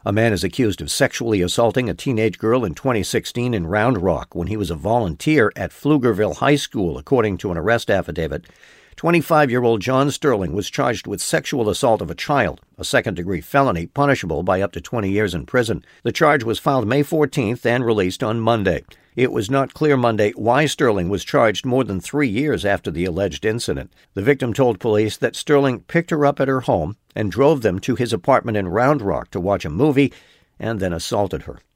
A man is accused of sexually assaulting a teenage girl in 2016 in Round Rock when he was a volunteer at Pflugerville High School, according to an arrest affidavit. 25-year-old John Sterling was charged with sexual assault of a child, a second-degree felony punishable by up to 20 years in prison. The charge was filed May 14th and released on Monday. It was not clear Monday why Sterling was charged more than 3 years after the alleged incident. The victim told police that Sterling picked her up at her home and drove them to his apartment in Round Rock to watch a movie and then assaulted her.